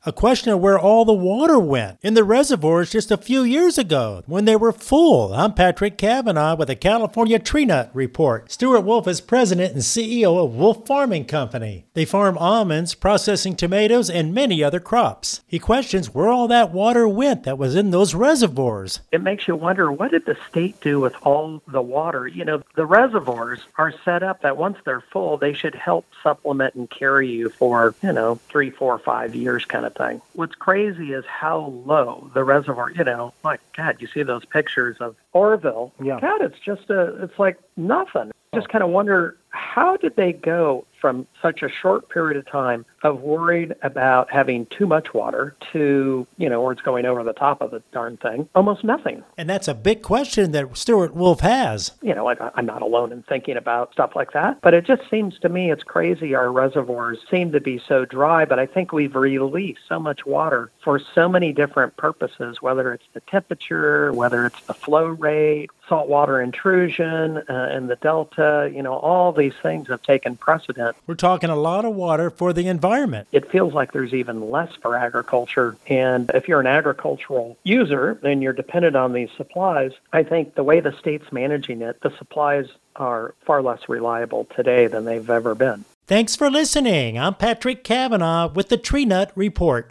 A question of where all the water went in the reservoirs just a few years ago when they were full. I'm Patrick Cavanaugh with the California Tree Nut Report. Stuart Wolf is president and CEO of Wolf Farming Company. They farm almonds, processing tomatoes, and many other crops. He questions where all that water went that was in those reservoirs. It makes you wonder, what did the state do with all the water? You know, the reservoirs are set up that once they're full, they should help supplement and carry you for, 3, 4, 5 years kind of thing. What's crazy is how low the reservoir, my God, you see those pictures of Oroville. Yeah. God, it's like nothing. Just kind of wonder, how did they go from such a short period of time of worried about having too much water to, where it's going over the top of the darn thing, almost nothing. And that's a big question that Stuart Wolf has. I'm not alone in thinking about stuff like that, but it just seems to me it's crazy. Our reservoirs seem to be so dry, but I think we've released so much water for so many different purposes, whether it's the temperature, whether it's the flow rate, saltwater intrusion in the delta, all these things have taken precedent. We're talking a lot of water for the environment. It feels like there's even less for agriculture. And if you're an agricultural user, then you're dependent on these supplies. I think the way the state's managing it, the supplies are far less reliable today than they've ever been. Thanks for listening. I'm Patrick Cavanaugh with the Tree Nut Report.